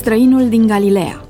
Străinul din Galileea.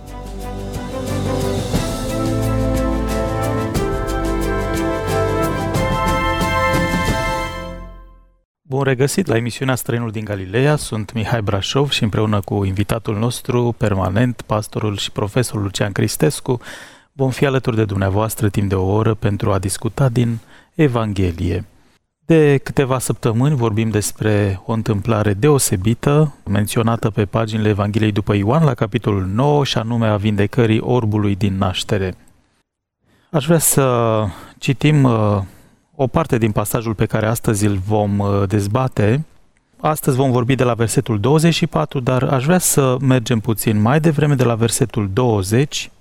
Bun regăsit la emisiunea Străinul din Galileea. Sunt Mihai Brașov și împreună cu invitatul nostru permanent, pastorul și profesorul Lucian Cristescu, vom fi alături de dumneavoastră timp de o oră pentru a discuta din Evanghelie. De câteva săptămâni vorbim despre o întâmplare deosebită, menționată pe paginile Evangheliei după Ioan, la capitolul 9, și anume a vindecării orbului din naștere. Aș vrea să citim o parte din pasajul pe care astăzi îl vom dezbate. Astăzi vom vorbi de la versetul 24, dar aș vrea să mergem puțin mai devreme de la versetul 20,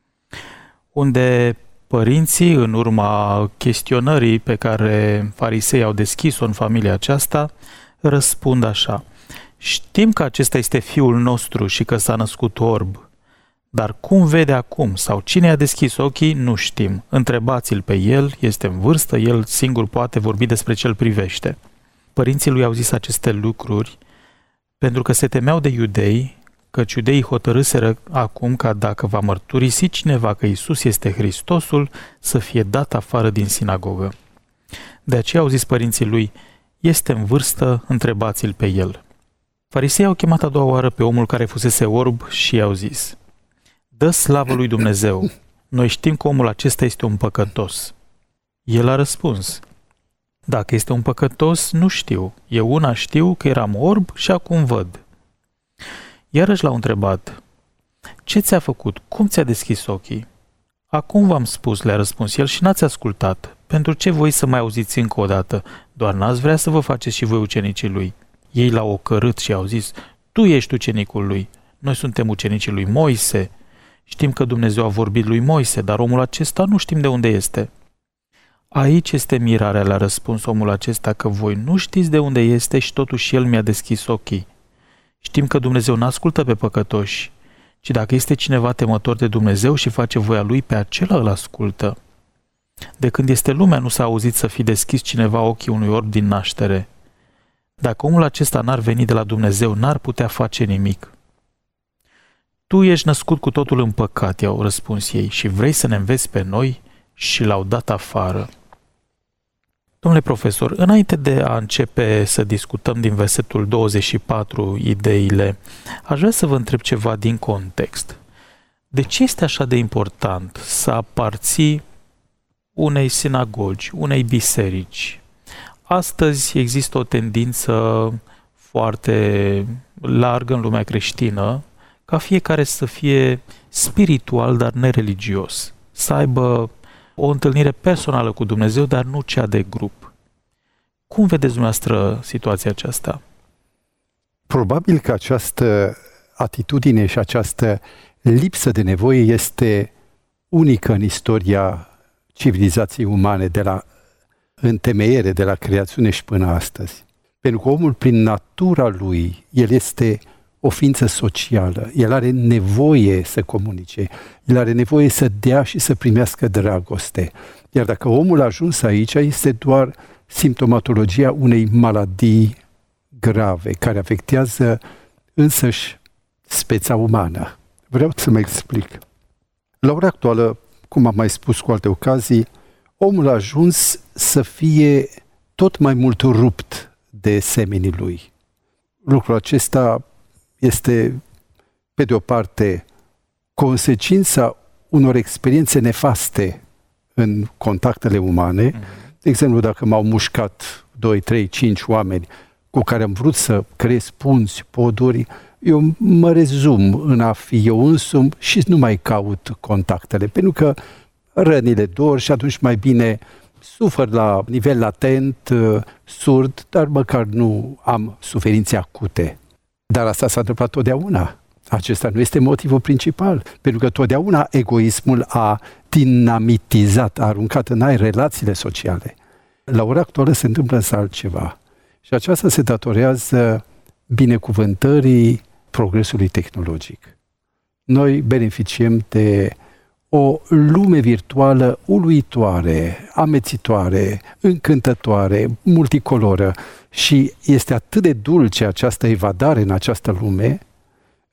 unde părinții, în urma chestionării pe care farisei au deschis-o în familia aceasta, răspund așa: știm că acesta este fiul nostru și că s-a născut orb, dar cum vede acum sau cine a deschis ochii, nu știm. Întrebați-l pe el, este în vârstă, el singur poate vorbi despre ce îl privește. Părinții lui au zis aceste lucruri pentru că se temeau de iudei, căci iudeii hotărâseră acum ca dacă va mărturisi cineva că Iisus este Hristosul, să fie dat afară din sinagogă. De aceea au zis părinții lui: este în vârstă, întrebați-l pe el. Farisei au chemat a doua oară pe omul care fusese orb și i-au zis: dă slavă lui Dumnezeu, noi știm că omul acesta este un păcătos. El a răspuns: dacă este un păcătos, nu știu. Eu una știu că eram orb și acum văd. Iarăși l-au întrebat: ce ți-a făcut? Cum ți-a deschis ochii? Acum v-am spus, le-a răspuns el, și n-ați ascultat. Pentru ce voi să mai auziți încă o dată? Doar n-ați vrea să vă faceți și voi ucenicii lui. Ei l-au ocărât și au zis: tu ești ucenicul lui, noi suntem ucenicii lui Moise. Știm că Dumnezeu a vorbit lui Moise, dar omul acesta nu știm de unde este. Aici este mirarea, le-a răspuns omul acesta, că voi nu știți de unde este și totuși el mi-a deschis ochii. Știm că Dumnezeu n-ascultă pe păcătoși, ci dacă este cineva temător de Dumnezeu și face voia lui, pe acela îl ascultă. De când este lumea, nu s-a auzit să fi deschis cineva ochii unui orb din naștere. Dacă omul acesta n-ar veni de la Dumnezeu, n-ar putea face nimic. Tu ești născut cu totul în păcat, i-au răspuns ei, și vrei să ne înveți pe noi? Și l-au dat afară. Domnule profesor, înainte de a începe să discutăm din versetul 24 ideile, aș vrea să vă întreb ceva din context. De ce este așa de important să aparții unei sinagogi, unei biserici? Astăzi există o tendință foarte largă în lumea creștină ca fiecare să fie spiritual, dar nereligios, să aibă o întâlnire personală cu Dumnezeu, dar nu cea de grup. Cum vedeți dumneavoastră situația aceasta? Probabil că această atitudine și această lipsă de nevoie este unică în istoria civilizației umane, de la întemeiere, de la creațiune și până astăzi. Pentru că omul, prin natura lui, el este o ființă socială, el are nevoie să comunice, el are nevoie să dea și să primească dragoste. Iar dacă omul a ajuns aici, este doar simptomatologia unei maladii grave, care afectează însăși speța umană. Vreau să mă explic. La ora actuală, cum am mai spus cu alte ocazii, omul a ajuns să fie tot mai mult rupt de semenii lui. Lucrul acesta este, pe de o parte, consecința unor experiențe nefaste în contactele umane. De exemplu, dacă m-au mușcat 2, 3, 5 oameni cu care am vrut să creez punți, poduri, eu mă rezum în a fi eu însumi și nu mai caut contactele, pentru că rănile dor și atunci mai bine sufăr la nivel latent, surd, dar măcar nu am suferințe acute. Dar asta s-a întâmplat totdeauna. Acesta nu este motivul principal, pentru că totdeauna egoismul a dinamitizat, a aruncat în aer relațiile sociale. La ora actuală se întâmplă însă altceva. Și aceasta se datorează binecuvântării progresului tehnologic. Noi beneficiem de o lume virtuală uluitoare, amețitoare, încântătoare, multicoloră, și este atât de dulce această evadare în această lume,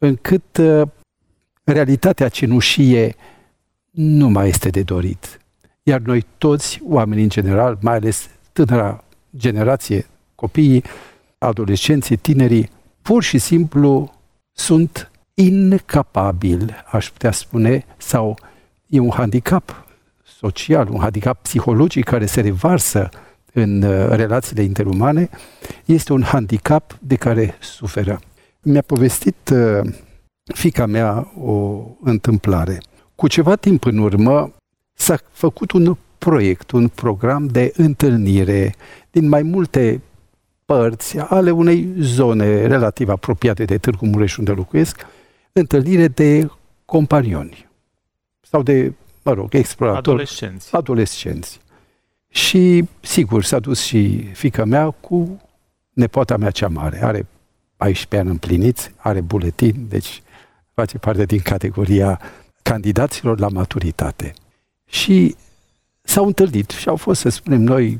încât realitatea cenușie nu mai este de dorit. Iar noi toți, oamenii în general, mai ales tânăra generație, copiii, adolescenții, tinerii, pur și simplu sunt incapabili, aș putea spune, sau e un handicap social, un handicap psihologic care se revarsă în relațiile interumane, este un handicap de care suferă. Mi-a povestit fiica mea o întâmplare. Cu ceva timp în urmă s-a făcut un proiect, un program de întâlnire din mai multe părți ale unei zone relativ apropiate de Târgu Mureș, unde locuiesc, întâlnire de companioni sau de, exploratori. Adolescenți. Și, sigur, s-a dus și fiica mea cu nepoata mea cea mare. Are 14 ani împliniți, are buletin, deci face parte din categoria candidaților la maturitate. Și s-au întâlnit și au fost, să spunem noi,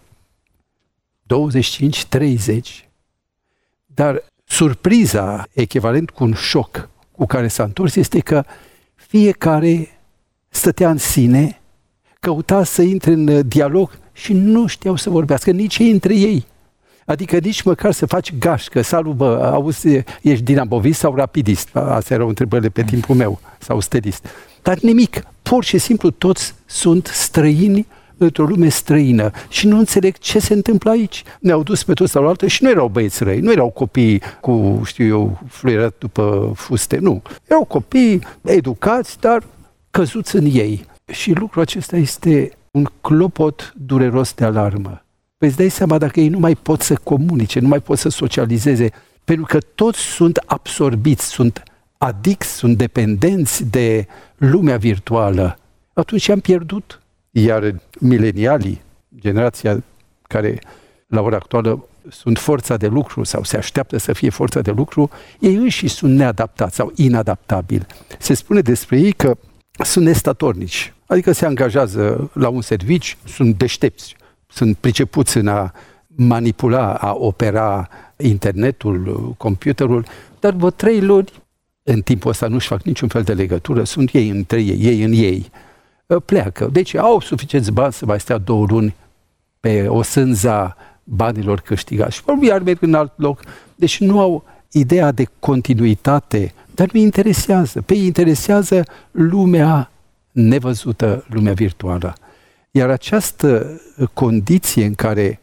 25-30, dar surpriza, echivalent cu un șoc cu care s-a întors, este că fiecare stătea în sine, căuta să intre în dialog și nu știau să vorbească nici ei între ei. Adică nici măcar să faci gașcă, salut, bă, auzi, ești dinambovist sau rapidist? Astea erau întrebările pe timpul meu, sau stelist. Dar nimic, pur și simplu toți sunt străini într-o lume străină și nu înțeleg ce se întâmplă aici. Ne-au dus pe toți la oaltă și nu erau băieți răi, nu erau copii cu, fluierat după fuste, nu. Erau copii educați, dar căzuți în ei. Și lucrul acesta este un clopot dureros de alarmă. Păi îți dai seama dacă ei nu mai pot să comunice, nu mai pot să socializeze, pentru că toți sunt absorbiți, sunt adicți, sunt dependenți de lumea virtuală. Atunci am pierdut. Iar milenialii, generația care la ora actuală sunt forța de lucru sau se așteaptă să fie forța de lucru, ei înșiși sunt neadaptați sau inadaptabili. Se spune despre ei că sunt nestatornici, adică se angajează la un serviciu, sunt deștepți, sunt pricepuți în a manipula, a opera internetul, computerul, dar vă 3 luni, în timpul ăsta nu-și fac niciun fel de legătură, sunt ei între ei, ei în ei, pleacă. Deci au suficienți bani să mai stea 2 luni pe o sânza banilor câștigați. Și iar merg în alt loc. Deci nu au ideea de continuitate, dar nu interesează. Pe ei interesează lumea nevăzută, lumea virtuală. Iar această condiție în care,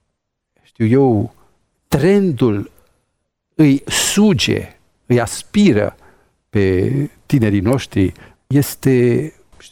trendul îi suge, îi aspiră pe tinerii noștri, este,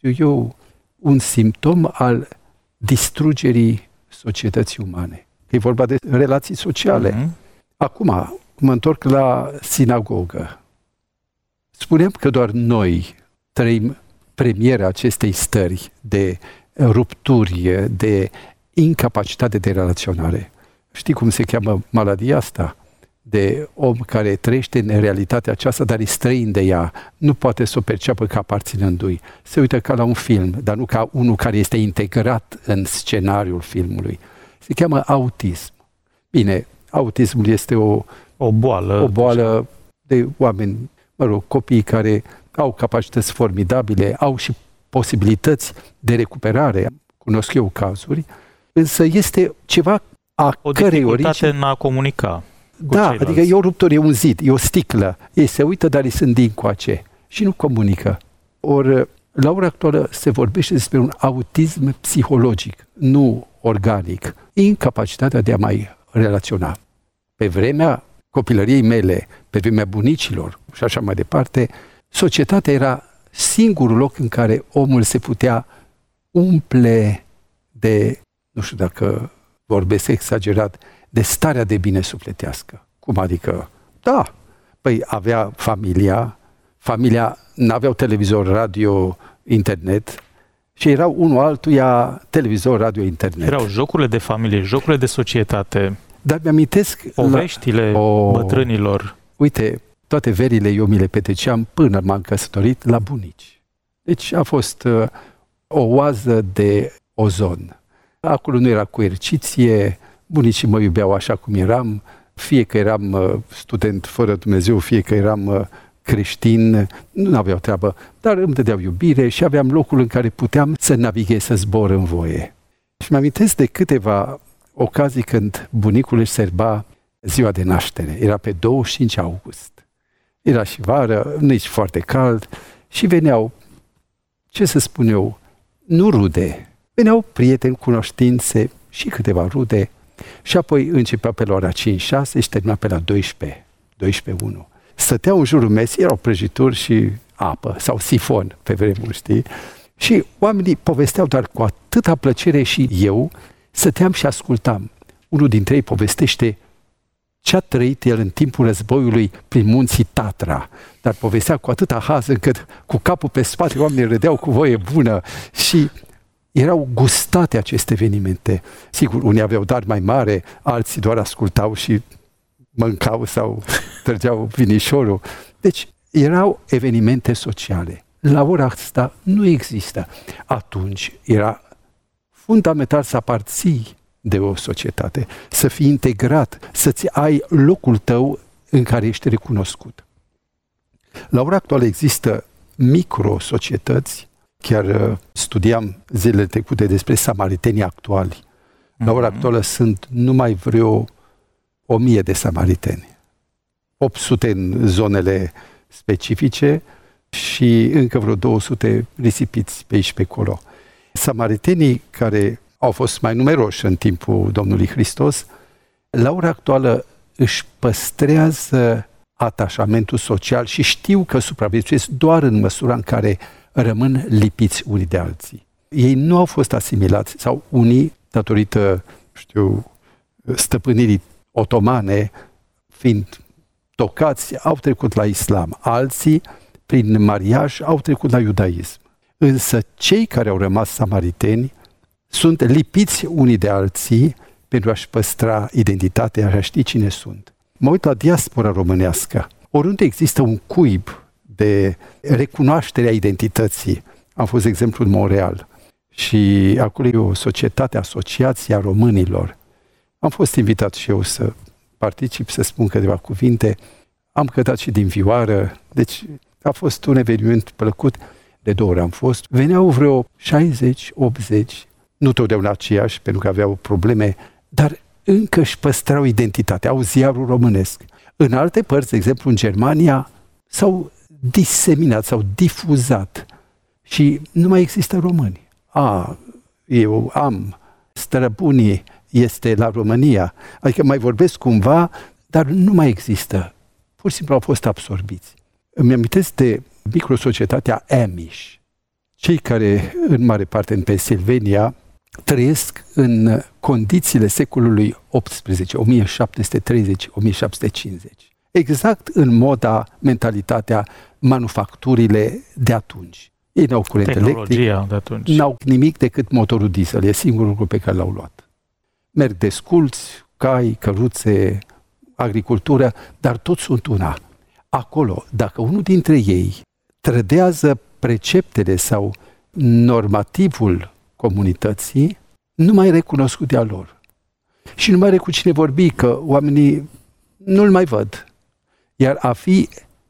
un simptom al distrugerii societății umane. E vorba de relații sociale. Acum, mă întorc la sinagogă. Spuneam că doar noi trăim premiera acestei stări de rupturi, de incapacitate de relaționare. Știi cum se cheamă maladia asta? De om care trăiește în realitatea aceasta, dar e străin de ea, nu poate să o perceapă ca aparținându-i. Se uită ca la un film, dar nu ca unul care este integrat în scenariul filmului. Se cheamă autism. Bine, autismul este o boală de oameni, copii care au capacități formidabile, au și posibilități de recuperare. Cunosc eu cazuri, însă este ceva o dificultate în a comunica. Da, adică e o ruptură, e un zid, e o sticlă. Ei se uită, dar îi sunt dincoace și nu comunică. Ori, la ora actuală se vorbește despre un autism psihologic, nu organic. Incapacitatea de a mai relaționa. Pe vremea copilăriei mele, pe vremea bunicilor și așa mai departe, societatea era singurul loc în care omul se putea umple de, nu știu dacă vorbesc exagerat, de starea de bine sufletească. Cum adică? Da, păi avea familia n-aveau televizor, radio, internet și erau unul altuia televizor, radio, internet. Erau jocurile de familie, jocurile de societate. Dar mi-amintesc poveștile bătrânilor. Uite, toate verile eu mi le petreceam până m-am căsătorit la bunici. Deci a fost o oază de ozon. Acolo nu era coerciție, bunicii mă iubeau așa cum eram, fie că eram student fără Dumnezeu, fie că eram creștin, nu aveau treabă, dar îmi dădeau iubire și aveam locul în care puteam să navighez, să zbor în voie. Și mi-amintesc de câteva ocazii când bunicul își serba ziua de naștere. Era pe 25 august. Era și vară, nici foarte cald și veneau, ce să spun eu, nu rude, veneau prieteni, cunoștințe și câteva rude și apoi începea pe la ora 5-6 și termina pe la 12-1. Stăteau în jurul mesei, erau prăjituri și apă sau sifon pe vremuri, știi? Și oamenii povesteau, dar cu atâta plăcere și eu stăteam și ascultam. Unul dintre ei povestește ce a trăit el în timpul războiului prin munții Tatra, dar povestea cu atâta haz încât cu capul pe spate oamenii râdeau cu voie bună și erau gustate aceste evenimente. Sigur, unii aveau dar mai mare, alții doar ascultau și mâncau sau trăgeau vinișorul. Deci erau evenimente sociale. La ora asta nu există. Atunci era fundamental să aparții de o societate, să fii integrat, să-ți ai locul tău în care ești recunoscut. La ora actuală există microsocietăți, chiar studiam zilele trecute despre samaritenii actuali. La ora actuală sunt numai vreo 1000 de samariteni, 800 în zonele specifice și încă vreo 200 risipiți pe aici pe acolo. Samaritenii care au fost mai numeroși în timpul Domnului Hristos, la ora actuală își păstrează atașamentul social și știu că supraviețuiesc doar în măsura în care rămân lipiți unii de alții. Ei nu au fost asimilați, sau unii, datorită, stăpânirii otomane, fiind tocați, au trecut la islam. Alții, prin mariaj, au trecut la iudaism. Însă cei care au rămas samariteni sunt lipiți unii de alții pentru a-și păstra identitatea, a ști cine sunt. Mă uit la diaspora românească. Oriunde există un cuib de recunoaștere a identității. Am fost, de exemplu, în Montreal și acolo e o societate, Asociația Românilor. Am fost invitat și eu să particip, să spun câteva cuvinte. Am cântat și din vioară, deci a fost un eveniment plăcut. De 2 ori am fost. Veneau vreo 60-80, nu totdeauna aceiași, pentru că aveau probleme, dar încă își păstrau identitatea, au ziarul românesc. În alte părți, de exemplu în Germania, s-au diseminat, s-au difuzat și nu mai există români. Eu am, străbunii este la România, adică mai vorbesc cumva, dar nu mai există. Pur și simplu au fost absorbiți. Îmi amintesc de microsocietatea Amish, cei care, în mare parte în Pennsylvania, trăiesc în condițiile secolului XVIII, 1730-1750. Exact în moda, mentalitatea, manufacturile de atunci. Ei n-au curent electric, de atunci. N-au nimic decât motorul diesel, e singurul lucru pe care l-au luat. Merg desculți, cai, căruțe, agricultură, dar toți sunt una. Acolo, dacă unul dintre ei trădează preceptele sau normativul comunității, nu mai recunoscut de-a lor. Și nu mai are cu cine vorbi, că oamenii nu-l mai văd. Iar a fi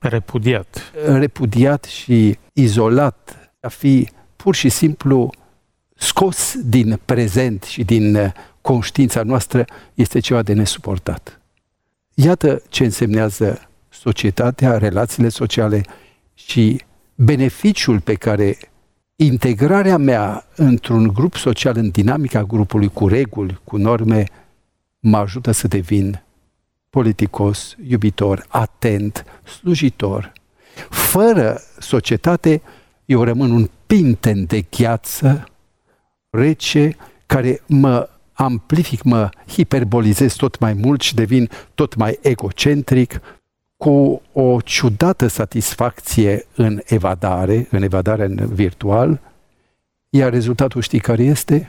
repudiat și izolat, a fi pur și simplu scos din prezent și din conștiința noastră, este ceva de nesuportat. Iată ce însemnează societatea, relațiile sociale și beneficiul pe care integrarea mea într-un grup social, în dinamica grupului, cu reguli, cu norme, mă ajută să devin politicos, iubitor, atent, slujitor. Fără societate, eu rămân un pinten de gheață rece, care mă amplific, mă hiperbolizez tot mai mult și devin tot mai egocentric, cu o ciudată satisfacție în evadare în virtual, iar rezultatul știi care este?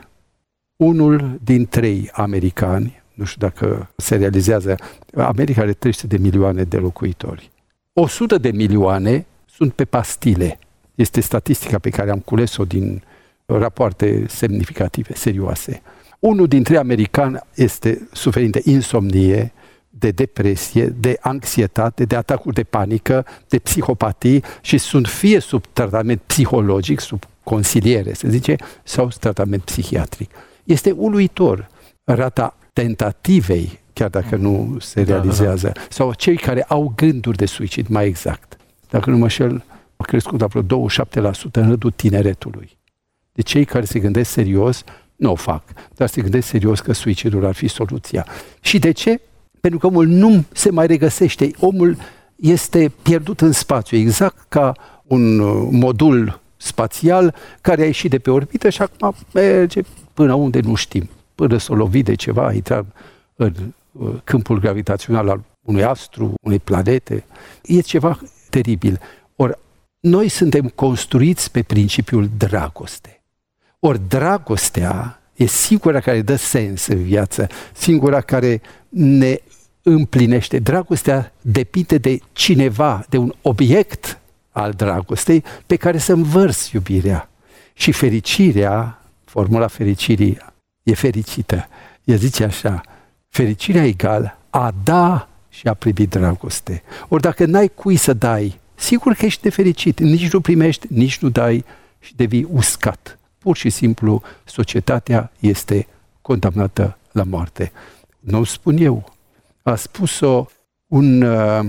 1 din 3 americani, nu știu dacă se realizează, America are 300 de milioane de locuitori. 100 de milioane sunt pe pastile. Este statistica pe care am cules-o din rapoarte semnificative, serioase. 1 din 3 americani este suferind de insomnie, de depresie, de anxietate, de atacuri de panică, de psihopatii și sunt fie sub tratament psihologic, sub consiliere, se zice, sau sub tratament psihiatric. Este uluitor rata tentativei, chiar dacă nu se realizează, sau cei care au gânduri de suicid, mai exact. Dacă nu mă înșel, a crescut la vreo 27% în rândul tineretului. De cei care se gândesc serios, nu o fac, dar se gândesc serios că suicidul ar fi soluția. Și de ce? Pentru că omul nu se mai regăsește. Omul este pierdut în spațiu, exact ca un modul spațial care a ieșit de pe orbită și acum merge până unde nu știm. Până s-o lovi de ceva, a intrat în câmpul gravitațional al unui astru, unei planete. E ceva teribil. Ori noi suntem construiți pe principiul dragoste. Ori dragostea e singura care dă sens în viață, singura care ne împlinește. Dragostea depinde de cineva, de un obiect al dragostei pe care să învărți iubirea. Și fericirea, formula fericirii, e fericită. Ea zice așa, fericirea egal a da și a primi dragoste. Ori dacă n-ai cui să dai, sigur că ești nefericit, nici nu primești, nici nu dai și devii uscat. Pur și simplu, societatea este condamnată la moarte. Nu spun eu. A spus-o un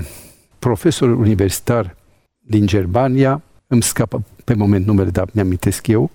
profesor universitar din Germania, îmi scapă pe moment numele, dar mi-amintesc eu,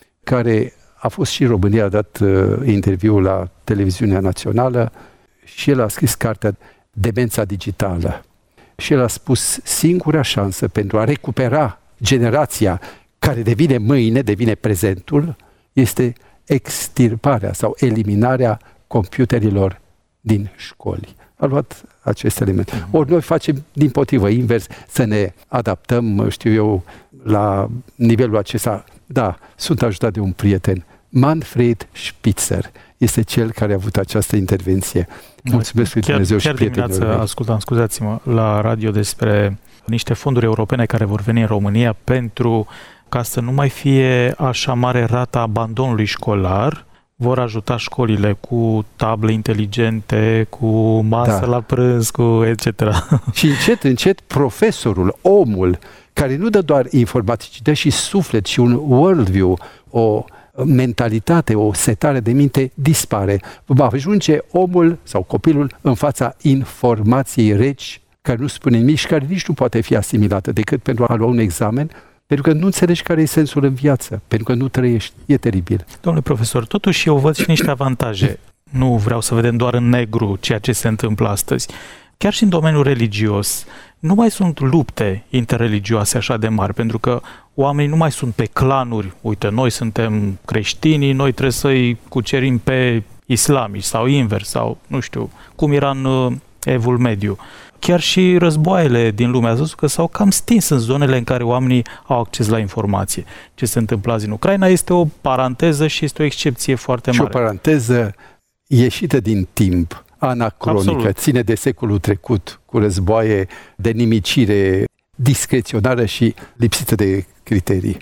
care a fost și în România, a dat interviul la televiziunea națională și el a scris cartea Demența digitală. Și el a spus, singura șansă pentru a recupera generația care devine mâine, devine prezentul, este extirparea sau eliminarea computerilor din școli. A luat acest element. Ori noi facem dimpotrivă, invers, să ne adaptăm, știu eu, la nivelul acesta. Da, sunt ajutat de un prieten. Manfred Spitzer este cel care a avut această intervenție. Mulțumesc lui Dumnezeu și prietenilor. Chiar dimineața ascultam, scuzați-mă, la radio despre niște fonduri europene care vor veni în România pentru ca să nu mai fie așa mare rata abandonului școlar, vor ajuta școlile cu table inteligente, cu masă la prânz, cu etc. Și încet, încet, profesorul, omul, care nu dă doar informații, ci dă și suflet și un worldview, o mentalitate, o setare de minte, dispare. Va ajunge omul sau copilul în fața informației reci, care nu spune nimic și care nici nu poate fi asimilată decât pentru a lua un examen, pentru că nu înțelegi care e sensul în viață, pentru că nu trăiești. E teribil. Domnule profesor, totuși eu văd și niște avantaje. Nu vreau să vedem doar în negru ceea ce se întâmplă astăzi. Chiar și în domeniul religios, nu mai sunt lupte interreligioase așa de mari, pentru că oamenii nu mai sunt pe clanuri. Uite, noi suntem creștinii, noi trebuie să-i cucerim pe islamici sau invers, sau nu știu, cum era în Evul Mediu. Chiar și războaiele din lume, ați văzut că s-au cam stins în zonele în care oamenii au acces la informație. Ce se întâmplă azi în Ucraina este o paranteză și este o excepție foarte mare. Și o paranteză ieșită din timp, anacronică, Absolut. ține de secolul trecut, cu războaie de nimicire discreționară și lipsită de criterii.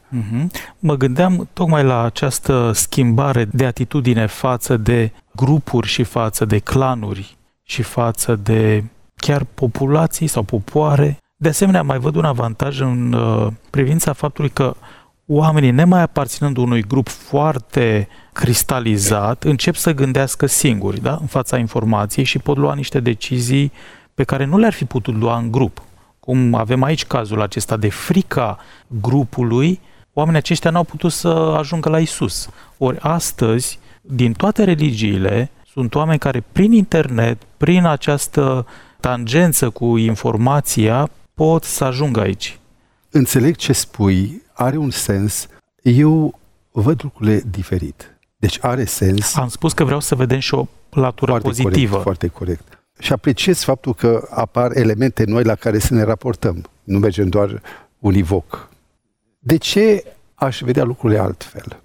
Mă gândeam tocmai la această schimbare de atitudine față de grupuri și față de clanuri și față de chiar populații sau popoare. De asemenea, mai văd un avantaj în privința faptului că oamenii, nemai aparținând unui grup foarte cristalizat, încep să gândească singuri, da? În fața informației și pot lua niște decizii pe care nu le-ar fi putut lua în grup. Cum avem aici cazul acesta de frica grupului, oamenii aceștia n-au putut să ajungă la Isus. Ori astăzi, din toate religiile, sunt oameni care prin internet, prin această tangență cu informația, pot să ajungă aici. Înțeleg ce spui, are un sens. Eu văd lucrurile diferit. Deci are sens. Am spus că vreau să vedem și o latură foarte pozitivă. Corect, foarte corect. Și apreciez faptul că apar elemente noi la care să ne raportăm. Nu mergem doar univoc. De ce aș vedea lucrurile altfel?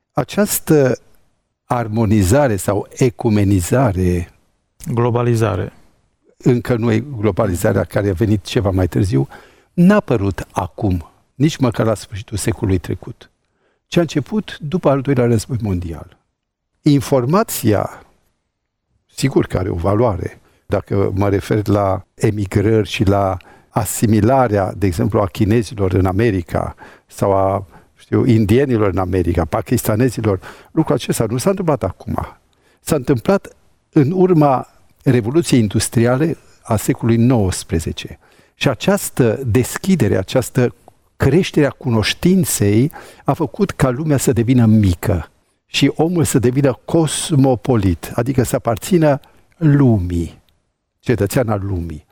Această armonizare sau ecumenizare, Globalizare. încă nu e globalizarea care a venit ceva mai târziu, n-a apărut acum, nici măcar la sfârșitul secolului trecut, ci a început după al doilea război mondial. Informația, sigur că are o valoare, Dacă mă refer la emigrări și la asimilarea, de exemplu, a chinezilor în America sau a indienilor în America, pakistanezilor, lucrul acesta nu s-a întâmplat acum. S-a întâmplat în urma Revoluției Industriale a secolului XIX. Și această deschidere, această creștere a cunoștinței a făcut ca lumea să devină mică și omul să devină cosmopolit, adică să aparțină lumii, cetățean al lumii.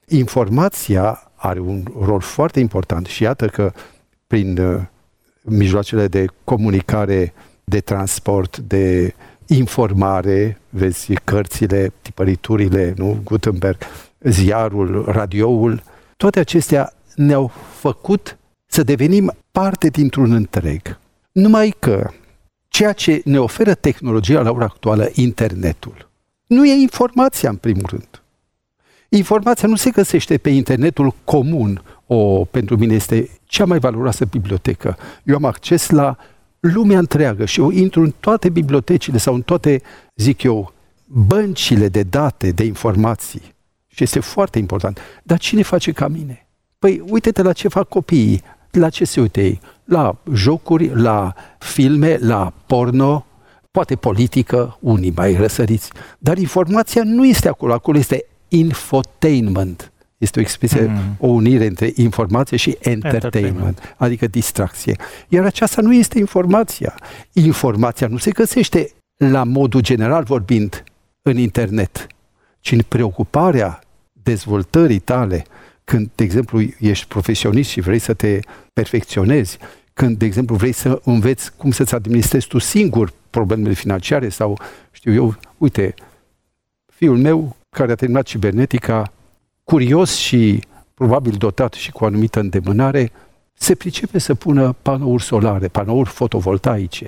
Informația are un rol foarte important și iată că prin mijloacele de comunicare, de transport, de informare, vezi cărțile, tipăriturile, nu? Gutenberg, ziarul, radioul, toate acestea ne-au făcut să devenim parte dintr-un întreg. Numai că ceea ce ne oferă tehnologia la ora actuală, internetul, nu e informația în primul rând. Informația nu se găsește pe internetul comun. Pentru mine este cea mai valoroasă bibliotecă. Eu am acces la lumea întreagă și eu intru în toate bibliotecile sau în toate, zic eu, băncile de date, de informații. Și este foarte important. Dar cine face ca mine? Păi uite-te la ce fac copiii. La ce se uite ei? La jocuri, la filme, la porno, poate politică, unii mai răsăriți. Dar informația nu este acolo. Acolo este infotainment. Este o expresie, o unire între informație și entertainment, adică distracție. Iar aceasta nu este informația. Informația nu se găsește la modul general vorbind în internet, ci în preocuparea dezvoltării tale, când, de exemplu, ești profesionist și vrei să te perfecționezi, când, de exemplu, vrei să înveți cum să-ți administrezi tu singur problemele financiare sau, știu eu, uite, fiul meu care a terminat cibernetica, curios și probabil dotat și cu o anumită îndemânare, se pricepe să pună panouri solare, panouri fotovoltaice.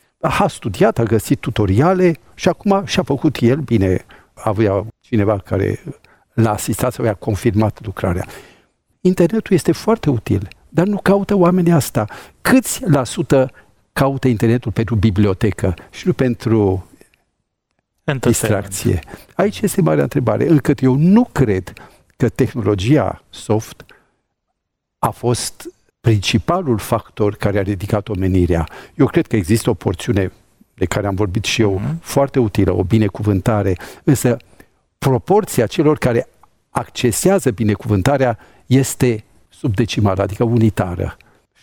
A studiat, a găsit tutoriale și acum și-a făcut el, bine, avea cineva care l-a asistat sau i-a confirmat lucrarea. Internetul este foarte util, dar nu caută oamenii asta. Câți la sută caută internetul pentru bibliotecă și nu pentru distracție? Aici este marea întrebare, încât eu nu cred că tehnologia soft a fost principalul factor care a ridicat omenirea. Eu cred că există o porțiune de care am vorbit și eu, foarte utilă, o binecuvântare, însă proporția celor care accesează binecuvântarea este subdecimală, adică unitară.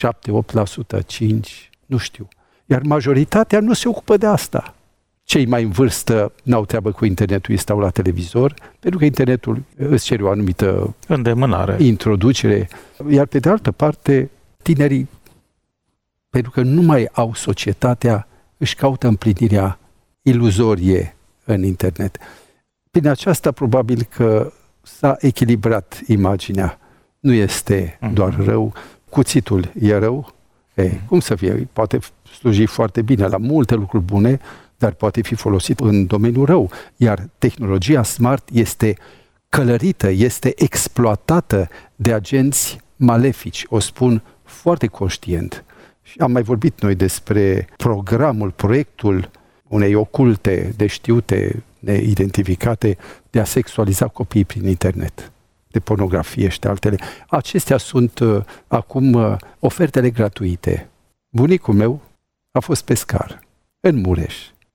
7-8%, 5%, nu știu. Iar majoritatea nu se ocupă de asta. Cei mai în vârstă n-au treabă cu internetul, îi stau la televizor, pentru că internetul îți cere o anumită îndemânare, introducere. Iar pe de altă parte, tinerii, pentru că nu mai au societatea, își caută împlinirea iluzorie în internet. Prin aceasta probabil că s-a echilibrat imaginea. Nu este doar rău. Cuțitul e rău? Cum să fie? Poate sluji foarte bine la multe lucruri bune, dar poate fi folosit în domeniul rău. Iar tehnologia smart este călărită, este exploatată de agenți malefici. O spun foarte conștient. Și am mai vorbit noi despre proiectul unei oculte, deștiute, neidentificate, de a sexualiza copiii prin internet, de pornografie și de altele. Acestea sunt acum ofertele gratuite. Bunicul meu a fost pescar în Mureș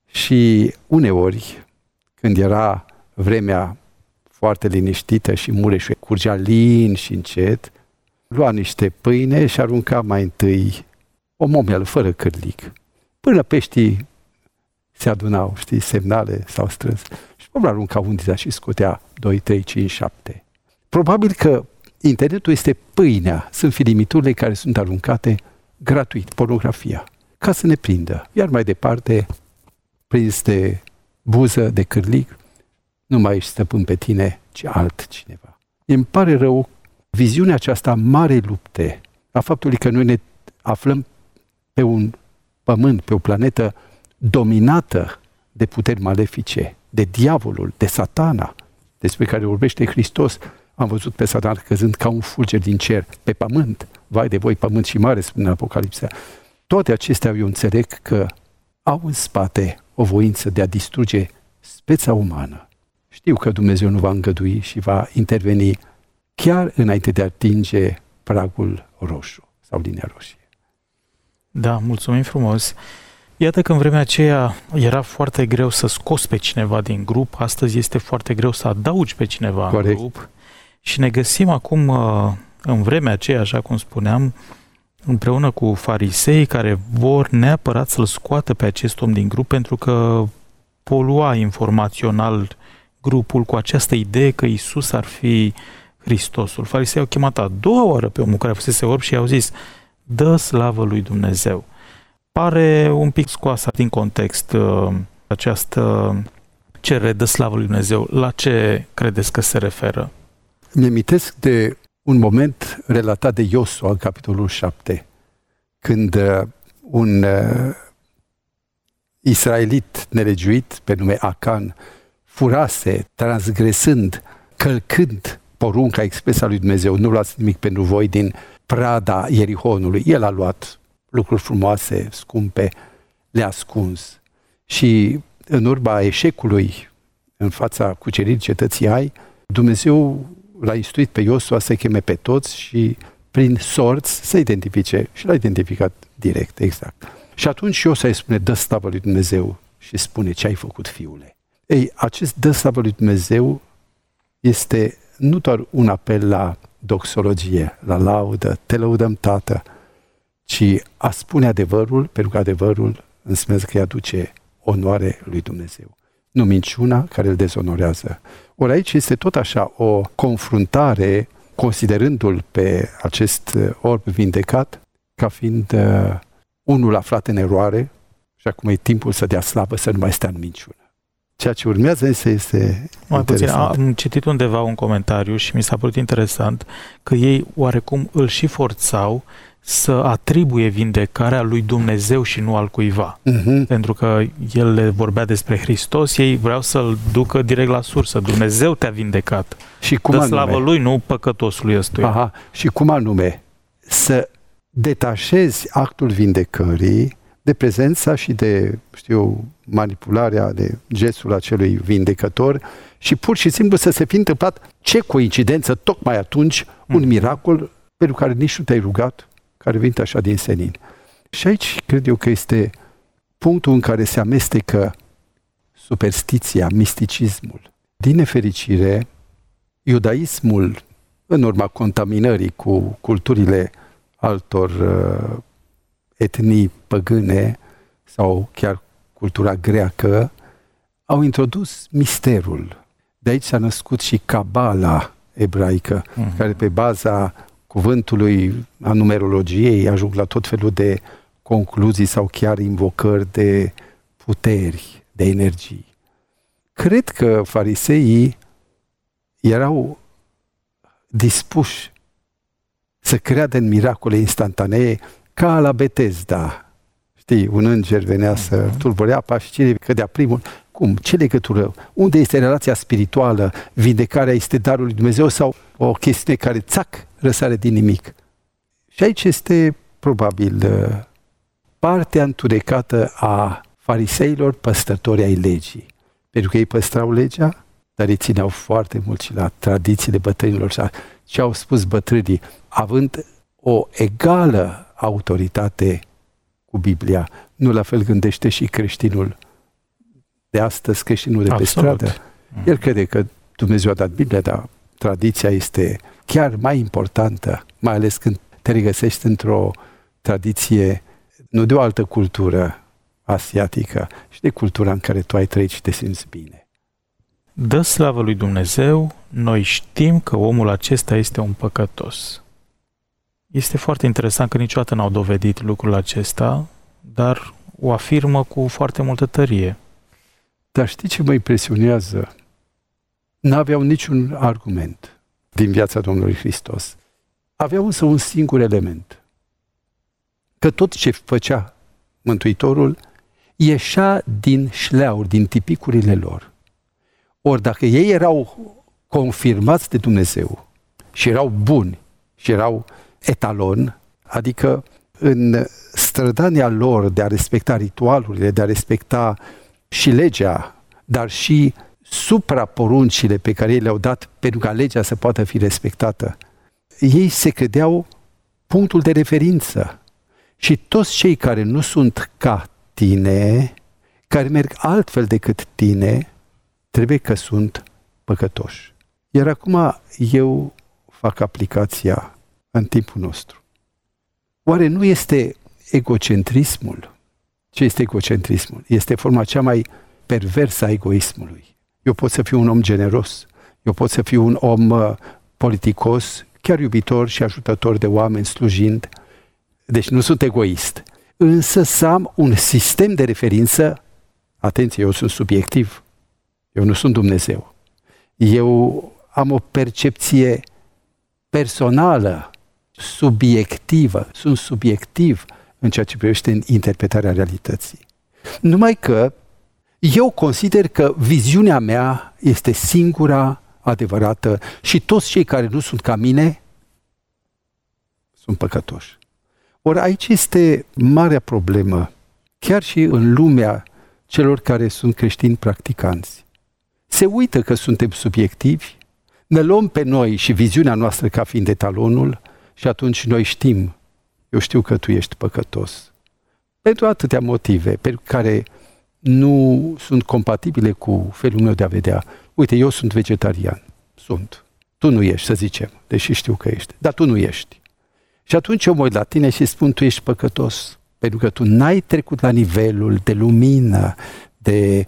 și uneori, când era vremea foarte liniștită și Mureșul curgea lin și încet, lua niște pâine și arunca mai întâi o momeală fără cârlig. Până peștii se adunau, știi, semnale s-au strâns. Și probabil arunca undița și scotea 2, 3, 5, 7. Probabil că internetul este pâinea, sunt filimiturile care sunt aruncate gratuit, pornografia, ca să ne prindă. Iar mai departe, prins de buză, de cârlig, nu mai ești stăpân pe tine, ci altcineva. Îmi pare rău viziunea aceasta mare lupte a faptului că noi ne aflăm pe un pământ, pe o planetă dominată de puteri malefice, de diavolul, de satana, despre care vorbește Hristos. Am văzut pe Satan căzând ca un fulger din cer pe pământ. Vai de voi, pământ și mare, spune Apocalipsa. Toate acestea eu înțeleg că au în spate o voință de a distruge speța umană. știu că Dumnezeu nu va îngădui și va interveni chiar înainte de a atinge pragul roșu sau linia roșie. Da, mulțumim frumos. Iată că în vremea aceea era foarte greu să scoți pe cineva din grup, astăzi este foarte greu să adaugi pe cineva în grup și ne găsim acum în vremea aceea, așa cum spuneam, împreună cu farisei care vor neapărat să-l scoată pe acest om din grup pentru că polua informațional grupul cu această idee că Iisus ar fi Hristosul. Farisei au chemat a doua oară pe omul care fusese orb și i-au zis: dă slavă lui Dumnezeu. Pare un pic scoasă din context această cerere de slavă lui Dumnezeu. La ce credeți că se referă? Mi amintesc de un moment relatat de Iosua în capitolul 7, când un israelit nelegiuit pe nume Acan furase, transgresând, călcând porunca expresă a lui Dumnezeu: nu luați nimic pentru voi din prada Ierihonului. El a luat lucruri frumoase, scumpe, le-a ascuns. Și în urma eșecului în fața cuceririi cetății Ai, Dumnezeu l-a instruit pe Iosua să cheme pe toți și prin sorți să identifice. Și l-a identificat direct, exact. Și atunci Iosua îi spune: dă slavă lui Dumnezeu, și spune: ce ai făcut, fiule? Ei, acest dă slavă lui Dumnezeu este nu doar un apel la doxologie, la laudă, te lăudăm, Tată, ci a spune adevărul, pentru că adevărul înseamnă că îi aduce onoare lui Dumnezeu. Nu minciuna care îl dezonorează. Ori aici este tot așa o confruntare, considerându-l pe acest orb vindecat ca fiind unul aflat în eroare și acum e timpul să dea slavă, să nu mai stea în minciună. Ceea ce urmează este mai puțin. interesant. Am citit undeva un comentariu și mi s-a părut interesant că ei oarecum îl și forțau să atribuie vindecarea lui Dumnezeu și nu al cuiva. Pentru că el le vorbea despre Hristos, ei vreau să-l ducă direct la sursă. Dumnezeu te-a vindecat. Și cum dă slavă lui, nu păcătosului ăstuia. Aha. Și cum anume? Să detașezi actul vindecării de prezența și de, manipularea, de gestul acelui vindecător și pur și simplu să se fi întâmplat, ce coincidență, tocmai atunci, un miracol pentru care nici nu te-ai rugat, care vine așa din senin. Și aici cred eu că este punctul în care se amestecă superstiția, misticismul. Din nefericire, iudaismul, în urma contaminării cu culturile altor etnii păgâne sau chiar cultura greacă, au introdus misterul. De aici s-a născut și cabala ebraică, care pe baza cuvântului, a numerologiei, ajung la tot felul de concluzii sau chiar invocări de puteri, de energii. Cred că fariseii erau dispuși să creadă în miracole instantanee, ca la Betesda. Știi, un înger venea să tulbure apa și cine cădea primul. Cum? Ce legătură? Unde este relația spirituală? Vindecarea este darul lui Dumnezeu sau o chestiune care, țac, răsare din nimic? Și aici este, probabil, partea întunecată a fariseilor păstrători ai legii. Pentru că ei păstrau legea, dar ei țineau foarte mult și la tradițiile bătrânilor. Ce au spus bătrânii, având o egală autoritate cu Biblia, nu la fel gândește și creștinul de astăzi, creștinul de pe stradă. El crede că Dumnezeu a dat Biblia, dar tradiția este chiar mai importantă, mai ales când te regăsești într-o tradiție nu de o altă cultură asiatică, și de cultura în care tu ai trăit și te simți bine. Dă slavă lui Dumnezeu, noi știm că omul acesta este un păcătos. Este foarte interesant că niciodată n-au dovedit lucrul acesta, dar o afirmă cu foarte multă tărie. Dar știi ce mă impresionează? N-aveau niciun argument din viața Domnului Hristos. Aveau însă un singur element. Că tot ce făcea Mântuitorul ieșea din șleauri, din tipicurile lor. Ori dacă ei erau confirmați de Dumnezeu și erau buni și erau etalon, adică în strădania lor de a respecta ritualurile, de a respecta și legea, dar și supraporuncile pe care ei le-au dat pentru ca legea să poată fi respectată. Ei se credeau punctul de referință. Și toți cei care nu sunt ca tine, care merg altfel decât tine, trebuie că sunt păcătoși. Iar acum eu fac aplicația în timpul nostru. Oare nu este egocentrismul? Ce este egocentrismul? Este forma cea mai perversă a egoismului. Eu pot să fiu un om generos, eu pot să fiu un om politicos, chiar iubitor și ajutător de oameni, slujind. Deci nu sunt egoist. Însă să am un sistem de referință, atenție, eu sunt subiectiv, eu nu sunt Dumnezeu. Eu am o percepție personală, subiectivă, sunt subiectiv în ceea ce privește interpretarea realității. Numai că eu consider că viziunea mea este singura adevărată și toți cei care nu sunt ca mine sunt păcătoși. Ori aici este marea problemă, chiar și în lumea celor care sunt creștini practicanți. Se uită că suntem subiectivi, ne luăm pe noi și viziunea noastră ca fiind etalonul și atunci noi știm, eu știu că tu ești păcătos. Pentru atâtea motive, pentru care nu sunt compatibile cu felul meu de a vedea. Uite, eu sunt vegetarian, tu nu ești, să zicem, deși știu că ești, dar tu nu ești. Și atunci eu mă uit la tine și spun, tu ești păcătos, pentru că tu n-ai trecut la nivelul de lumină, de,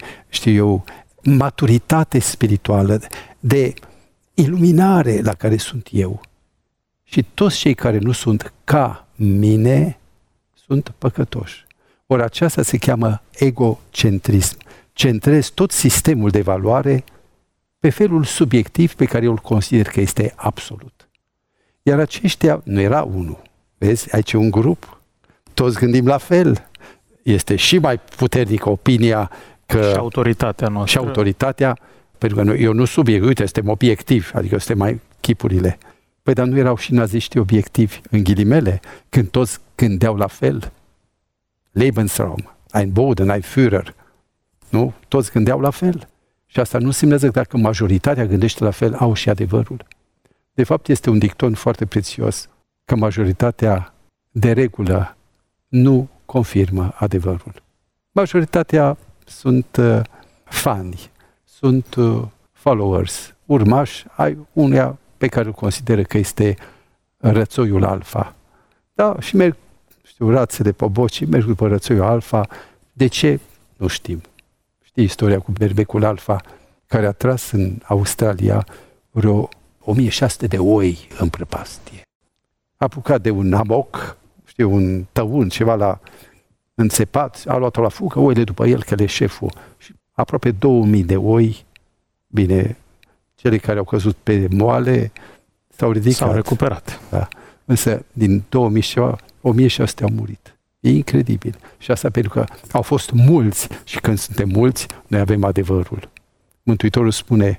maturitate spirituală, de iluminare la care sunt eu. Și toți cei care nu sunt ca mine sunt păcătoși. Ori aceasta se cheamă egocentrism. Centrez tot sistemul de valoare pe felul subiectiv pe care eu îl consider că este absolut. Iar aceștia nu era unul. Vezi, aici e un grup. Toți gândim la fel. Este și mai puternică opinia că... Și autoritatea noastră. Și autoritatea, pentru că eu nu subiect, uite, suntem obiectivi, adică suntem mai chipurile. Păi, dar nu erau și naziștii obiectivi, în ghilimele, când toți gândeau la fel? Lebensraum, ein Boden, ein Führer. Nu? Toți gândeau la fel. Și asta nu înseamnă că dacă majoritatea gândește la fel, au și adevărul. De fapt, este un dicton foarte prețios, că majoritatea de regulă nu confirmă adevărul. Majoritatea sunt fani, sunt followers, urmași ai unuia pe care îl consideră că este rățoiul alfa. Da, și merg, rațele pe boci, merg după rățoiul alfa. De ce? Nu știm. Știi istoria cu berbecul alfa, care a tras în Australia vreo 1600 de oi în prăpastie. Apucat de un amoc, un tăun, ceva la înțepat, a luat-o la fugă, oile după el, că le șeful. Și aproape 2000 de oi, bine, cele care au căzut pe moale s-au ridicat. S-au recuperat. Da. Însă, din 2000 ceva, 1600 au murit. E incredibil. Și asta pentru că au fost mulți și când suntem mulți, noi avem adevărul. Mântuitorul spune,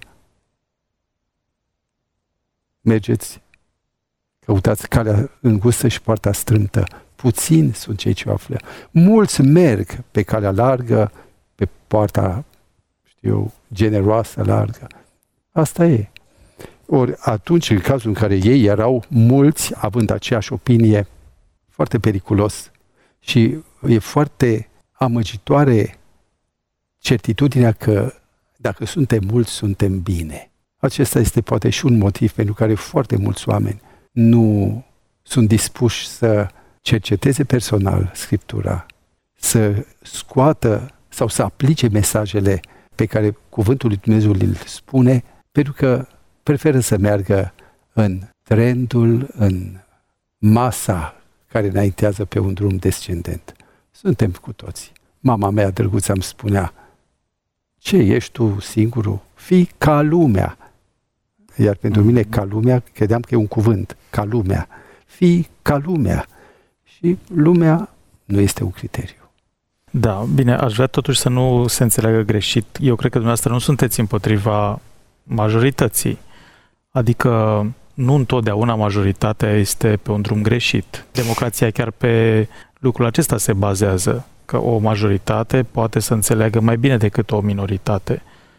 mergeți, căutați calea îngustă și poarta strâmtă. Puțini sunt cei ce o află. Mulți merg pe calea largă, pe poarta, generoasă, largă. Asta e. Ori atunci, în cazul în care ei erau mulți, având aceeași opinie, foarte periculos și e foarte amăgitoare certitudinea că dacă suntem mulți, suntem bine. Acesta este poate și un motiv pentru care foarte mulți oameni nu sunt dispuși să cerceteze personal Scriptura, să scoată sau să aplice mesajele pe care Cuvântul lui Dumnezeu le spune, pentru că preferă să meargă în trendul, în masa care înaintează pe un drum descendent. Suntem cu toții. Mama mea drăguță îmi spunea, ce ești tu singurul? Fii ca lumea. Iar pentru mine ca lumea, credeam că e un cuvânt, ca lumea. Fii ca lumea. Și lumea nu este un criteriu. Da, bine, aș vrea totuși să nu se înțeleagă greșit. Eu cred că dumneavoastră nu sunteți împotriva majorității. Adică nu întotdeauna majoritatea este pe un drum greșit. Democrația chiar pe lucrul acesta se bazează, că o majoritate poate să înțeleagă mai bine decât o minoritate.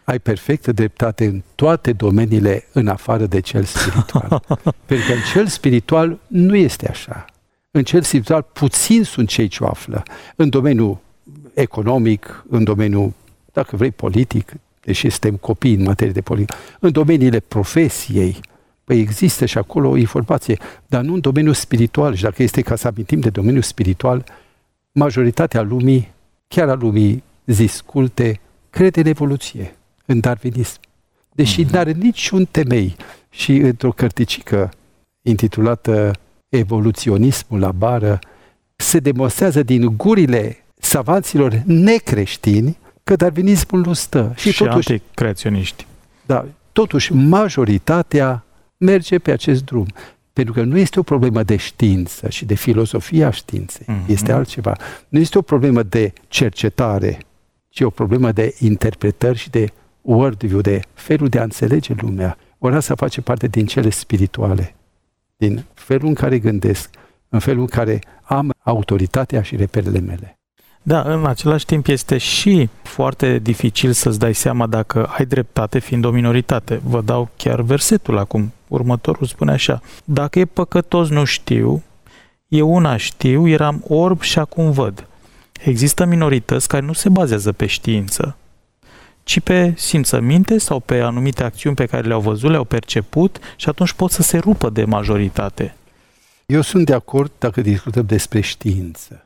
ai perfectă dreptate în toate domeniile în afară de cel spiritual. Pentru că în cel spiritual nu este așa. În cel spiritual puțin sunt cei ce o află. În domeniul economic, în domeniul, dacă vrei, politic, deși suntem copii în materie de politică, în domeniile profesiei, păi există și acolo o informație, dar nu în domeniul spiritual. Și dacă este ca să amintim de domeniul spiritual, majoritatea lumii, chiar a lumii zis culte, crede în evoluție, în darwinism. Deși n-are niciun temei. Și într-o cărticică intitulată Evoluționismul la bară, se demonstrează din gurile savanților necreștini că darwinismul nu stă. Și totuși, anticreaționiști. Da, totuși majoritatea merge pe acest drum. Pentru că nu este o problemă de știință și de filozofia științei. Este altceva. Nu este o problemă de cercetare, ci o problemă de interpretări și de worldview, de felul de a înțelege lumea. Ori asta face parte din cele spirituale, din felul în care gândesc, în felul în care am autoritatea și reperele mele. Da, în același timp este și foarte dificil să-ți dai seama dacă ai dreptate fiind o minoritate. Vă dau chiar versetul acum. Următorul spune așa: dacă e păcătos nu știu, eu una știu, eram orb și acum văd. Există minorități care nu se bazează pe știință, ci pe simțăminte sau pe anumite acțiuni pe care le-au văzut, le-au perceput și atunci pot să se rupă de majoritate. Eu sunt de acord dacă discutăm despre știință.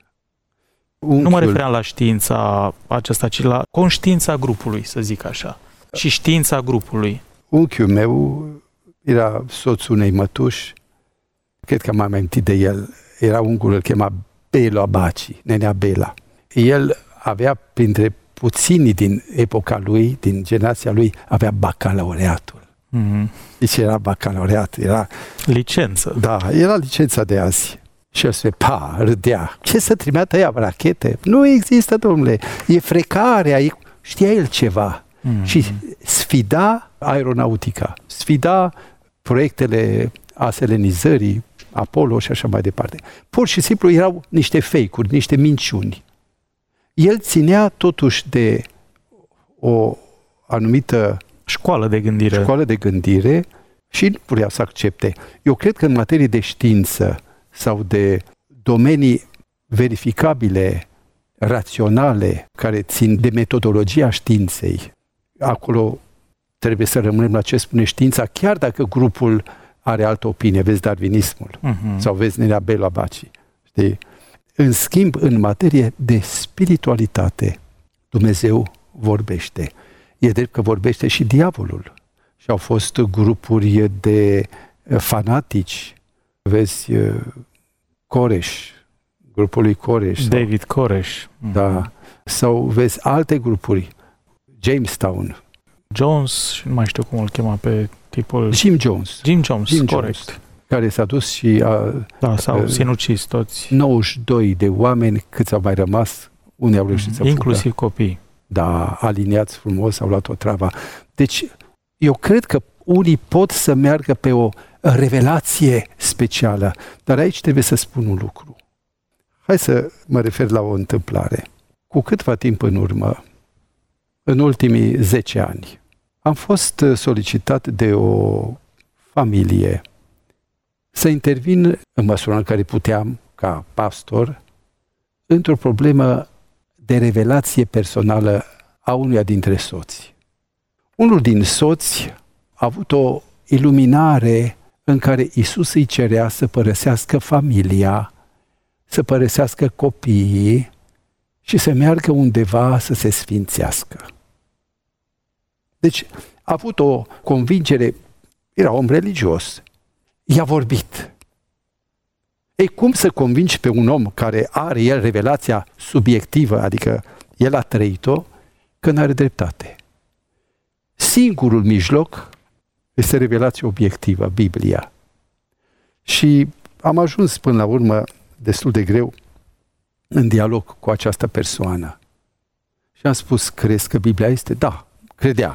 Nu mă refeream la știința aceasta, ci la conștiința grupului, să zic așa. Și știința grupului. Unchiul meu era soțul unei mătuși, cred că m-am amintit de el, era ungurul, îl chema Belo Abaci, nenea Bela. El avea, printre puținii din epoca lui, din generația lui, avea bacalaureatul. Deci era bacalaureat, era... licență. Da, era licența de azi. Și el spune, râdea. Ce să trimeată ea rachete? Nu există, domnule. E frecarea, știa el ceva. Și sfida aeronautica, sfida proiectele aselenizării, Apollo și așa mai departe. Pur și simplu erau niște fake-uri, niște minciuni. El ținea totuși de o anumită școală de gândire și nu putea să accepte. Eu cred că în materie de știință sau de domenii verificabile, raționale, care țin de metodologia științei, acolo trebuie să rămânem la ce spune știința, chiar dacă grupul are altă opinie. Vezi darwinismul sau vezi nenea Belo Abaci. Știi? În schimb, în materie de spiritualitate, Dumnezeu vorbește. E drept că vorbește și diavolul. Și au fost grupuri de fanatici. Vezi Koresh, grupul lui Koresh. David Koresh. Da. Sau vezi alte grupuri. Jamestown. Jones, nu mai știu cum îl chema pe tipul... Jim Jones, corect. Care s-a dus și a... s-au sinucis toți. 92 de oameni, câți au mai rămas, unii au reușit să fugă. Inclusiv copii. Da, aliniați frumos, au luat o travă. Deci, eu cred că unii pot să meargă pe o revelație specială, dar aici trebuie să spun un lucru. Hai să mă refer la o întâmplare. Cu câtva timp în urmă, în ultimii 10 ani, am fost solicitat de o familie să intervin în măsura în care puteam, ca pastor, într-o problemă de revelație personală a unuia dintre soți. Unul din soți a avut o iluminare în care Iisus îi cerea să părăsească familia, să părăsească copiii și să meargă undeva să se sfințească. Deci a avut o convingere, era om religios, i-a vorbit. Ei, cum să convingi pe un om care are el revelația subiectivă, adică el a trăit-o, că n-are dreptate? Singurul mijloc este revelația obiectivă, Biblia. Și am ajuns până la urmă destul de greu în dialog cu această persoană. Și am spus, crezi că Biblia este? Da, credea.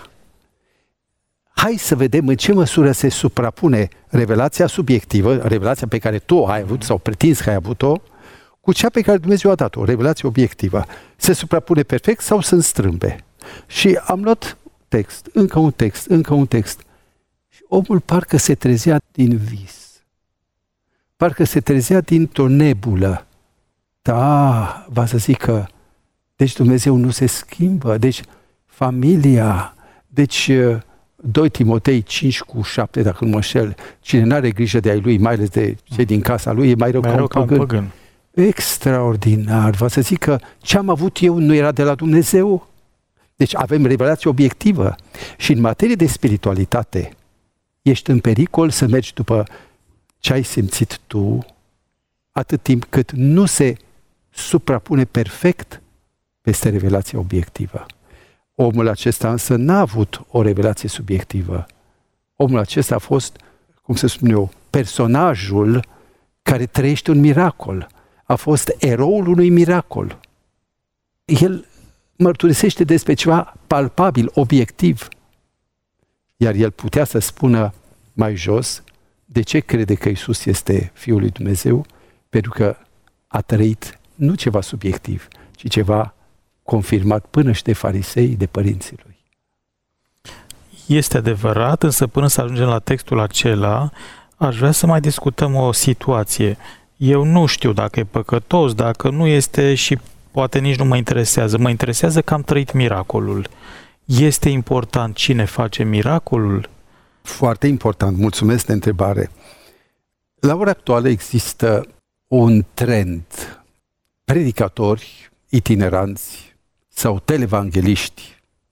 Hai să vedem în ce măsură se suprapune revelația subiectivă, revelația pe care tu ai avut sau pretinzi că ai avut-o, cu cea pe care Dumnezeu a dat-o, revelație obiectivă. Se suprapune perfect sau sunt strâmbe? Și am luat text, încă un text, încă un text. Și omul parcă se trezea din vis. Parcă se trezea dintr-o nebulă. Da, va să zic că deci Dumnezeu nu se schimbă, deci familia, deci 2 Timotei 5:7, dacă nu mă înșel, cine n-are grijă de ai lui, mai ales de cei din casa lui, e mai rău ca un păgân. Extraordinar, va să zic că ce am avut eu nu era de la Dumnezeu. Deci avem revelație obiectivă și în materie de spiritualitate ești în pericol să mergi după ce ai simțit tu atât timp cât nu se suprapune perfect peste revelația obiectivă. Omul acesta însă n-a avut o revelație subiectivă. Omul acesta a fost, cum să spun eu, personajul care trăiește un miracol. A fost eroul unui miracol. El mărturisește despre ceva palpabil, obiectiv. Iar el putea să spună mai jos de ce crede că Iisus este Fiul lui Dumnezeu, pentru că a trăit nu ceva subiectiv, ci ceva confirmat până și de farisei, de părinții lui. Este adevărat, însă până să ajungem la textul acela, aș vrea să mai discutăm o situație. Eu nu știu dacă e păcătos, dacă nu este și poate nici nu mă interesează. Mă interesează că am trăit miracolul. Este important cine face miracolul? Foarte important, mulțumesc de întrebare. La ora actuală există un trend. Predicatori itineranți sau televangeliști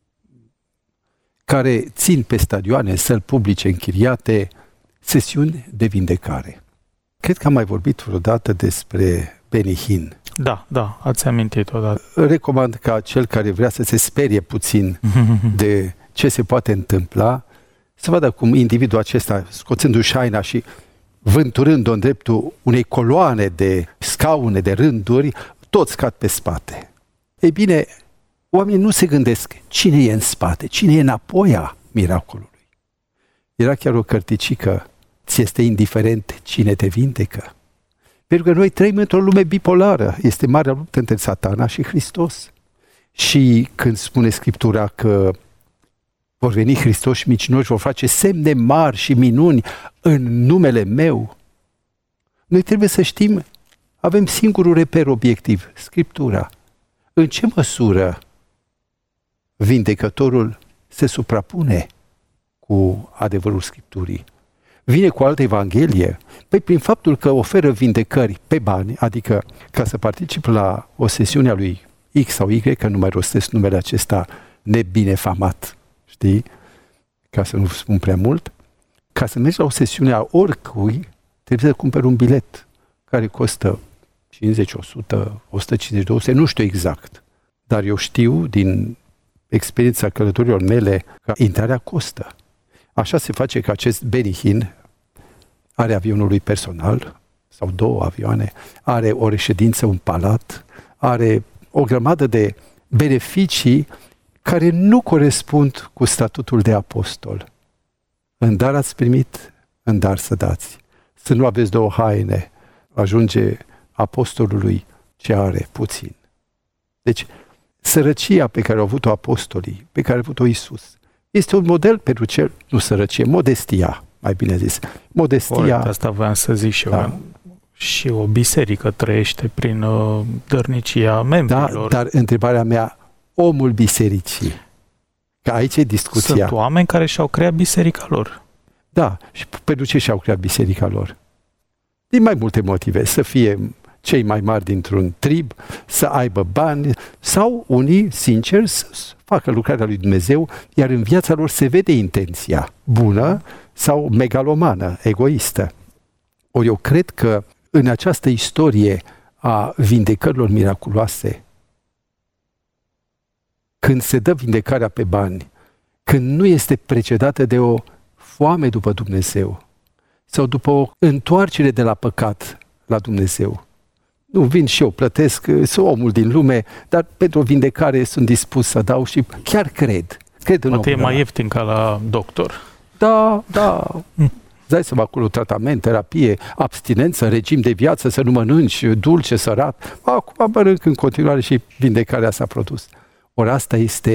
care țin pe stadioane, săli publice închiriate, sesiuni de vindecare. Cred că am mai vorbit vreodată despre Benny Hinn. Da, ați amintit odată. Recomand ca cel care vrea să se sperie puțin de ce se poate întâmpla, să vadă cum individul acesta, scoțându-și haina și vânturând-o în dreptul unei coloane de scaune, de rânduri, toți cad pe spate. Ei bine, oamenii nu se gândesc cine e în spate, cine e înapoi a miracolului. Era chiar o cărticică, ți este indiferent cine te vindecă. Pentru că noi trăim într-o lume bipolară, este marea luptă între Satana și Hristos. Și când spune Scriptura că vor veni Hristos și mincinoși, vor face semne mari și minuni în numele meu, noi trebuie să știm, avem singurul reper obiectiv, Scriptura. În ce măsură vindecătorul se suprapune cu adevărul Scripturii? Vine cu altă evanghelie? Păi prin faptul că oferă vindecări pe bani, adică ca să particip la o sesiune a lui X sau Y, că nu mai rostesc numele acesta nebinefamat, știi? Ca să nu spun prea mult, ca să mergi la o sesiune a oricui, trebuie să cumperi un bilet care costă 50, 100, 150, 200, nu știu exact. Dar eu știu din experiența călătorilor mele că intrarea costă. Așa se face că acest Benny Hinn are avionul lui personal sau 2 avioane, are o reședință, un palat, are o grămadă de beneficii care nu corespund cu statutul de apostol. În dar ați primit, în dar să dați. Să nu aveți 2 haine, ajunge apostolului ce are puțin. Deci, sărăcia pe care au avut-o apostolii, pe care a avut-o Iisus, este un model pentru cel, nu sărăcie, modestia, mai bine zis. Modestia. Corect, asta voiam să zic și eu. Da. Și o biserică trăiește prin dărnicia membrilor. Da, dar întrebarea mea, omul bisericii, că aici e discuția. Sunt oameni care și-au creat biserica lor. Da, și pentru ce și-au creat biserica lor? Din mai multe motive, să fie cei mai mari dintr-un trib, să aibă bani, sau unii, sinceri, să facă lucrarea lui Dumnezeu, iar în viața lor se vede intenția bună sau megalomană, egoistă. Ori eu cred că în această istorie a vindecărilor miraculoase, când se dă vindecarea pe bani, când nu este precedată de o foame după Dumnezeu sau după o întoarcere de la păcat la Dumnezeu, nu vin și eu, plătesc, sunt omul din lume, dar pentru o vindecare sunt dispus să dau și chiar cred. Poate e mai ieftin ca la doctor. Da. Dai să acolo tratament, terapie, abstinență, regim de viață, să nu mănânci, dulce, sărat. Acum mănânc în continuare și vindecarea s-a produs. Ori asta este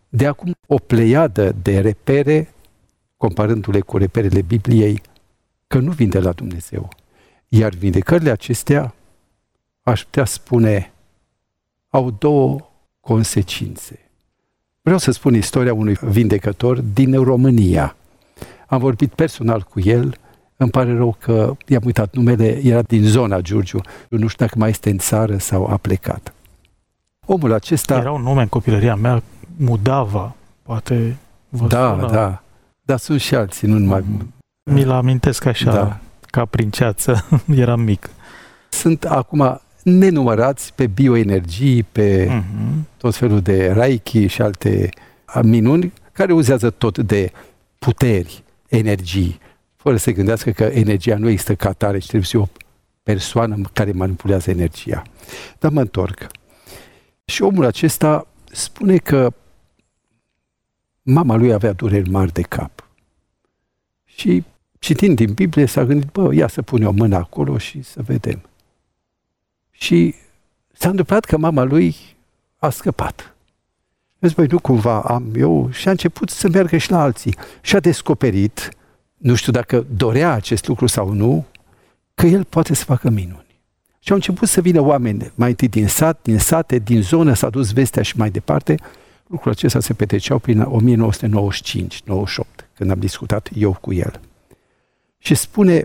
de acum o pleiadă de repere, comparându-le cu reperele Bibliei, că nu vin de la Dumnezeu. Iar vindecările acestea, aș putea spune, au două consecințe. Vreau să spun istoria unui vindecător din România. Am vorbit personal cu el, îmi pare rău că i-am uitat numele, era din zona Giurgiu. Nu știu dacă mai este în țară sau a plecat. Omul acesta... Era un nume în copilăria mea, Mudava, poate vă sună. Da, dar sunt și alții, nu numai... Mi-l amintesc așa, ca prin ceață, eram mic. Sunt acum nenumărați pe bioenergii, pe tot felul de Reiki și alte minuni, care uzează tot de puteri, energii, fără să se gândească că energia nu există ca tare, ci trebuie să fie o persoană care manipulează energia. Dar mă întorc. Și omul acesta spune că mama lui avea dureri mari de cap. Și citind din Biblie s-a gândit, ia să pun o mână acolo și să vedem. Și s-a întâmplat că mama lui a scăpat. Zice, nu cumva am eu, și a început să meargă și la alții. Și a descoperit, nu știu dacă dorea acest lucru sau nu, că el poate să facă minuni. Și au început să vină oameni, mai întâi din sat, din sate, din zonă, s-a dus vestea și mai departe. Lucrul acesta se petreceau prin 1995-98, când am discutat eu cu el. Și spune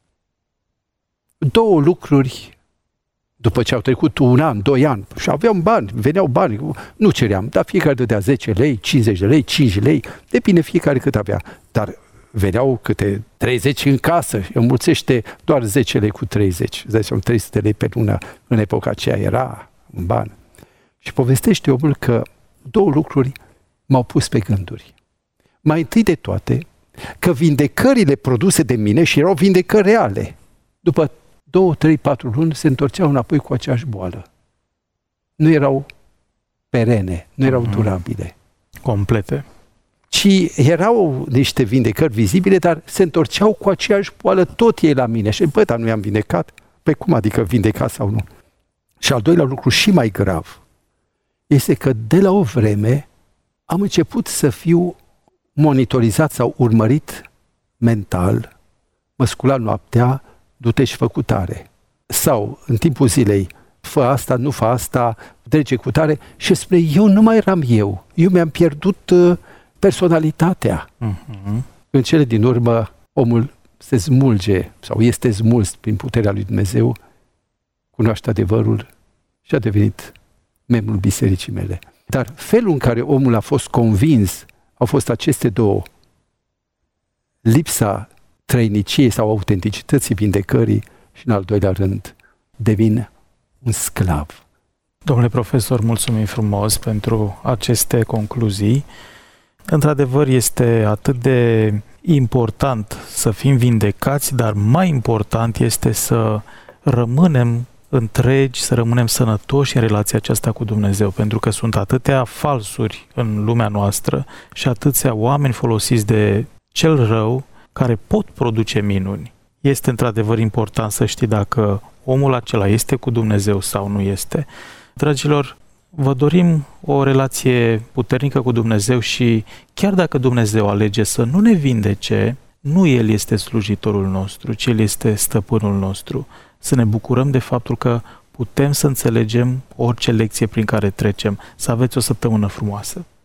două lucruri după ce au trecut 1 an, 2 ani și aveam bani, veneau bani, nu ceream, dar fiecare dădea 10 lei, 50 de lei, 5 lei, depinde fiecare cât avea. Dar veneau câte 30 în casă, înmulțește doar 10 lei cu 30. Îți dai seama, 300 lei pe lună în epoca aceea era un ban. Și povestește omul că două lucruri m-au pus pe gânduri. Mai întâi de toate, că vindecările produse de mine, și erau vindecări reale, după 2, 3, 4 luni se întorceau înapoi cu aceeași boală. Nu erau perene, nu erau durabile. Complete. Ci erau niște vindecări vizibile, dar se întorceau cu aceeași boală tot ei la mine. Și dar nu i-am vindecat? Păi cum adică vindecat sau nu? Și al doilea lucru și mai grav este că de la o vreme am început să fiu monitorizat sau urmărit mental, mă scula noaptea, du-te și fă cutare. Sau în timpul zilei, fă asta, nu fă asta, trece cutare. Și spune, eu nu mai eram eu. Eu mi-am pierdut personalitatea. În cele din urmă, omul se smulge sau este smuls prin puterea lui Dumnezeu, cunoaște adevărul și a devenit membrul bisericii mele. Dar felul în care omul a fost convins au fost aceste două. Lipsa trăiniciei sau autenticității vindecării și, în al doilea rând, devin un sclav. Domnule profesor, mulțumim frumos pentru aceste concluzii. Într-adevăr, este atât de important să fim vindecați, dar mai important este să rămânem întregi, să rămânem sănătoși în relația aceasta cu Dumnezeu, pentru că sunt atâtea falsuri în lumea noastră și atâția oameni folosiți de cel rău care pot produce minuni. Este într-adevăr important să știi dacă omul acela este cu Dumnezeu sau nu este. Dragilor, vă dorim o relație puternică cu Dumnezeu și chiar dacă Dumnezeu alege să nu ne vindece, nu El este slujitorul nostru, ci El este stăpânul nostru. Să ne bucurăm de faptul că putem să înțelegem orice lecție prin care trecem. Să aveți o săptămână frumoasă!